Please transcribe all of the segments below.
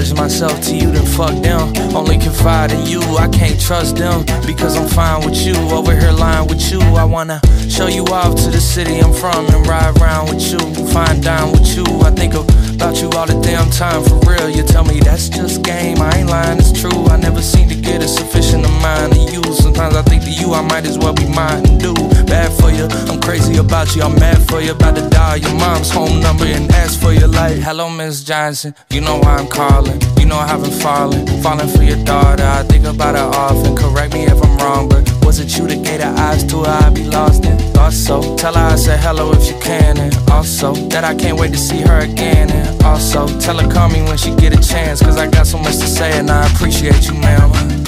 pledge myself to you, then fuck them. Only confide in you, I can't trust them, because I'm fine with you, over here lying with you. I wanna show you off to the city I'm from and ride around with you, fine dine with you. I think about you all the damn time, for real. You tell me that's just game, I ain't lying, it's true. I never seem to get a sufficient amount of you. Sometimes I think to you, I might as well be mine and do bad for you. I'm crazy about you, I'm mad for you. About to dial your mom's home number and ask for your life. Hello, Miss Johnson, you know why I'm calling. You know I haven't fallen for your daughter. I think about her often, correct me if I'm wrong, but was it you that gave her eyes to her I'd be lost in? Thought so, tell her I said hello if you can. And also, that I can't wait to see her again. And also, tell her call me when she get a chance, cause I got so much to say and I appreciate you, ma'am.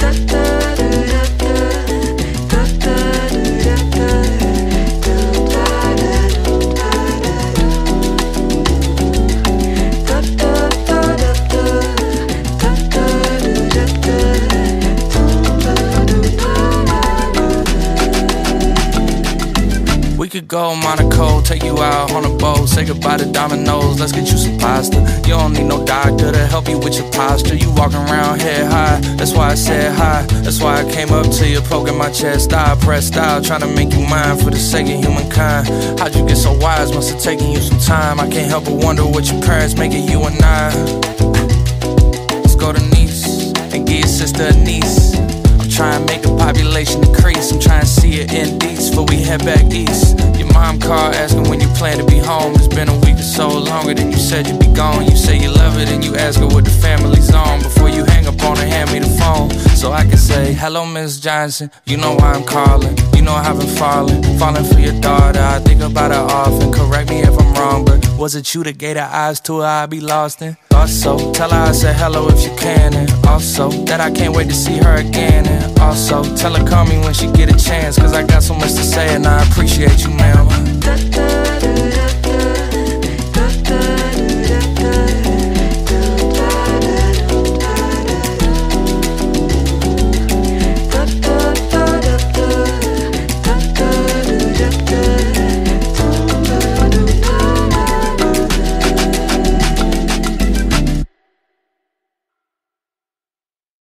We could go Monaco, take you out on a boat, say goodbye to Domino's, let's get you some pasta. You don't need no doctor to help you with your posture. You walking around head high, that's why I said hi. That's why I came up to you, poking my chest. I pressed out, trying to make you mine for the sake of humankind. How'd you get so wise? Must have taken you some time. I can't help but wonder what your parents make of you and I. Let's go to Nice and give your sister a niece. Try and make the population decrease. I'm trying to see it in East before we head back east. Your mom called asking when you plan to be home. It's been a week or so, longer than you said you'd be gone. You say you love it and you ask her what the family's on. Before you hang up on her, hand me the phone so I can say, hello, Miss Johnson, you know why I'm calling. You know I haven't fallen for your daughter. I think about her often, correct me if I'm wrong, but was it you that gave her eyes to her I'd be lost in? Thought so, tell her I said hello if you can. And also, that I can't wait to see her again. And also, tell her call me when she get a chance, cause I got so much to say and I appreciate you, ma'am.